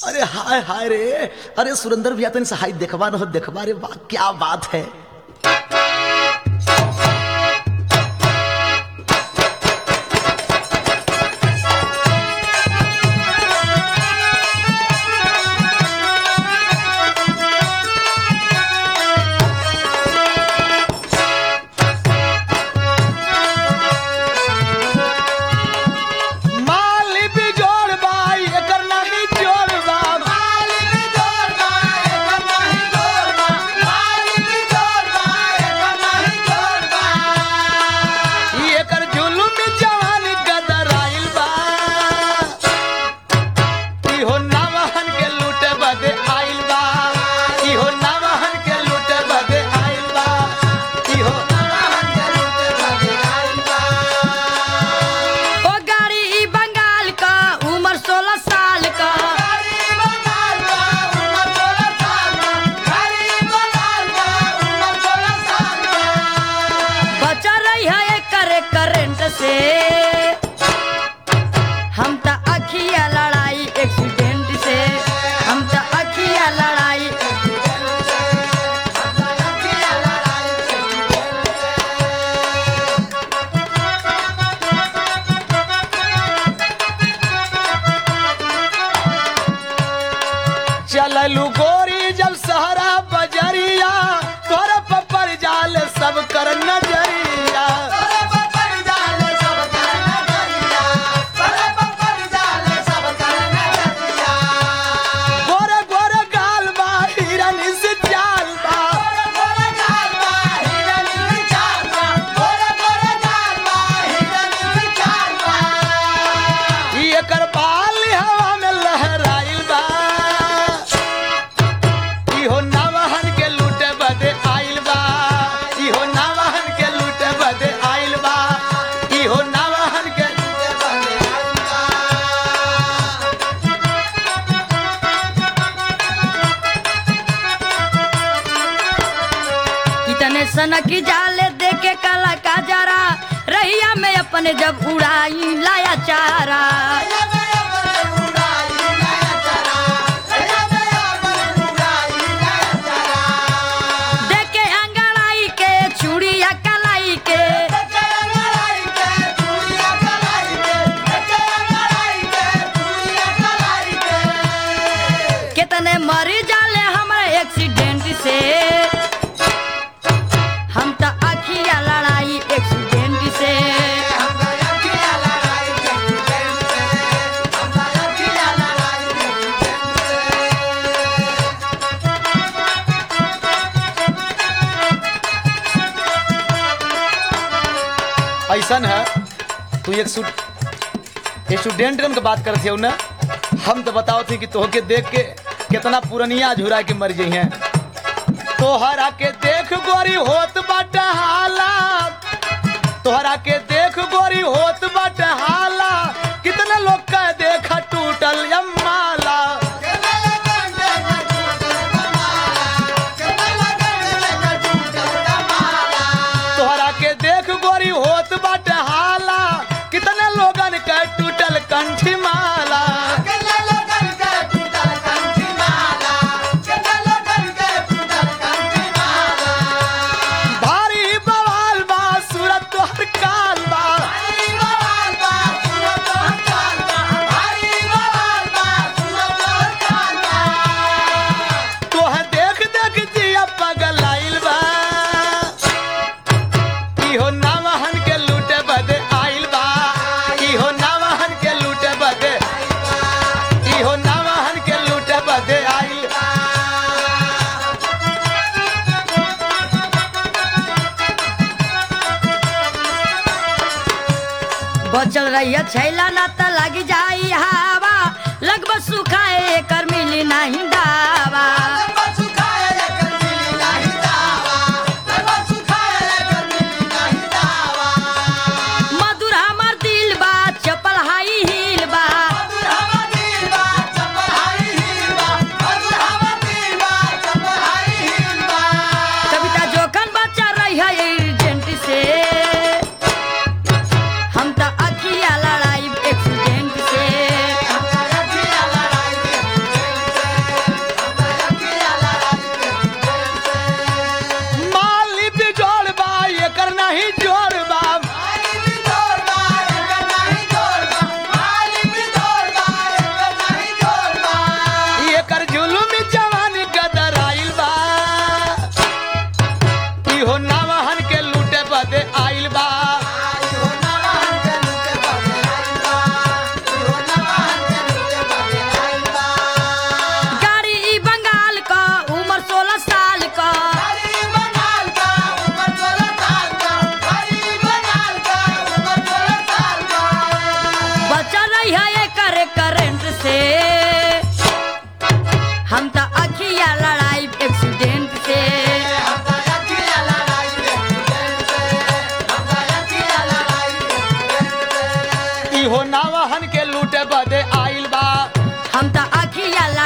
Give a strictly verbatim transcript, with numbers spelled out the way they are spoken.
अरे हाय हाय रे, अरे सुरेंद्र भैया तो सहाय देखवा न हो देखवा रे, वाह क्या बात है। हम त अखिया लड़ाई एक्सीडेंट से, हम त अखिया लड़ाई एक्सीडेंट से, हम त अखिया लड़ाई एक्सीडेंट से। चललू गोरी जब सहरा बजरिया, तोर पपर जाल सब कर नजरिया, सनकी जाले देके काला का जरा, रहिया में अपने जब उड़ाई लाया चारा, देके अंगड़ाई के चूड़िया कलाई के, कितने मरी जाले हमारे एक्सीडेंट से, हम त अखिया लड़ाई एक्सीडेंट से, हम त अखिया लड़ाई एक्सीडेंट से, हम त अखिया लड़ाई एक्सीडेंट से। ऐसा है तू एक स्टूडेंट के बात करते हो ना, हम तो बताओ थे कि तोहके देख के कितना पुरनिया झुरा के मर गई हैं। तोहरा के देख गोरी होत बाटे हाला, तोहरा के देख गोरी होत बाटे हाला, कितने लोग का देख टूटल माला, तोहरा के देख गोरी होत बाटे हाला, कितने लोगन का टूटल कंठी माला, बचल रहिया छैला ना त लग जाई हवा, लगभग सुखाए कर मिली नहीं दावा, मधुर हमर दिल बा चपल हाई हिल बा, कविता जोखन बच्चा रही है एजेंट से, हम त अखिया लड़ाई एक्सीडेंट से, हम त अखिया लड़ाई एक्सीडेंट हो नावहन के लूटे बदे आइल बा हम त अखिया